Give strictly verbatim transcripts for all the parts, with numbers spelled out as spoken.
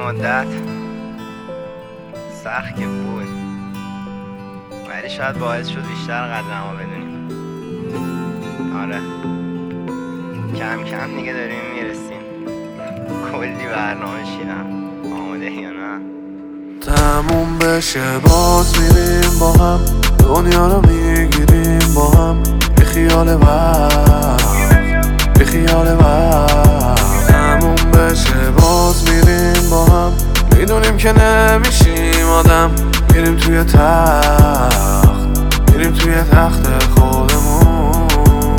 مدت سخت که بود، ولی شاید باعث شد بیشتر قدر ما بدونیم. آره کم کم دیگه داریم میرسیم. کلی برنامه چیدم، آماده یا نه؟ تموم بشه باز میریم با هم، دنیا رو میگیریم با هم، بی خیال وقت بی خیال وقت. تموم بشه باز میریم با هم، میدونیم که نمیشیم آدم، میریم توی تخت میریم توی تخت خودمون.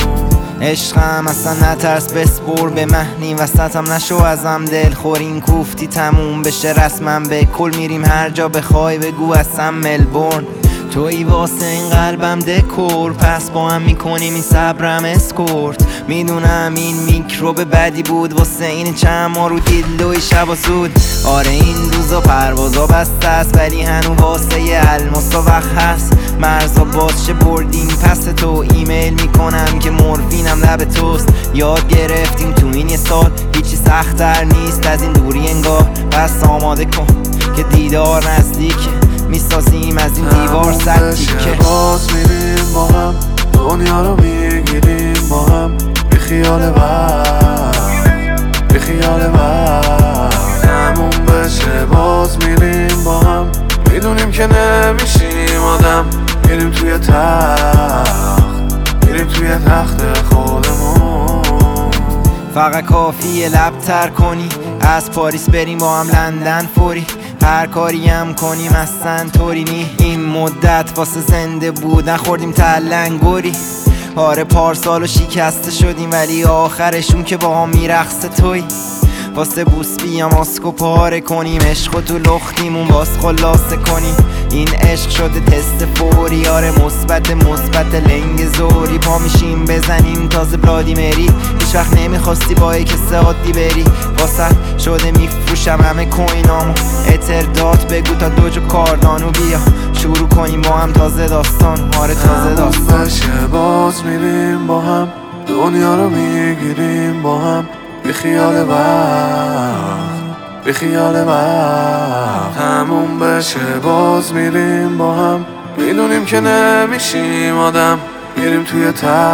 عشقم اصلا نترس بسپر به مهنی وسطم نشو ازم دل خورین کوفتی تموم بشه رسمم به کل میریم هر جا بخوای بگو اصلا ملبورن توی واسه این قلبم دکور پس با هم میکنیم این صبرم اسکورت. میدونم این میکروب بدی بود واسه این چند ما رو دیلوی شب و زود. آره این روزا پروازا بسته است ولی هنو واسه یه الماسا وقت هست. مرزا باز چه بردیم پس تو ایمیل میکنم که مورفینم لب توست. یاد گرفتیم تو این یه سال هیچی سخت‌تر نیست از این دوری انگار. بس آماده کن که دیدار نزدیکه، میسازیم از این دیوار صد تیکه. باز میریم با هم، دنیا رو میگیریم با هم، بی خیال وقت بی خیال وقت. تموم بشه باز میریم با هم، میدونیم که نمیشیم آدم، میریم توی تخت میریم توی تخت خودمون. فقط کافیه لب تر کنی از پاریس بریم با هم لندن فوری. هر کاری هم کنیم اصلا طوری نی این مدت واسه زنده بود نخوردیم تلنگوری. آره پارسالو شکسته شدیم ولی آخرشون که با هم میرقصه توی واسه بوس بیام آسکو پاره کنیم. عشقو تو لختیمون باز خلاصه کنیم. این عشق شده تست فوری، آره مثبت مثبت لنگ زوری. پا میشیم بزنیم تازه بلادیمری. هیچ وقت نمیخواستی با یک عادی بری واسه شده میفروشم همه کوینامو. اتردات بگو تا دوجو کاردانو بیا شروع کنیم با هم تازه داستان. آره تازه داستان بشه باز میریم با هم، دنیا رو میگیریم با هم، بی خیال وقت بی خیال وقت. تموم بشه باز میریم با هم، میدونیم که نمیشیم آدم، میریم توی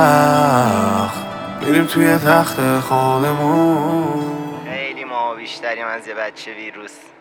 تخت میریم توی تخت خودمون. خیلی ما بیشتریم از یه بچه ویروس.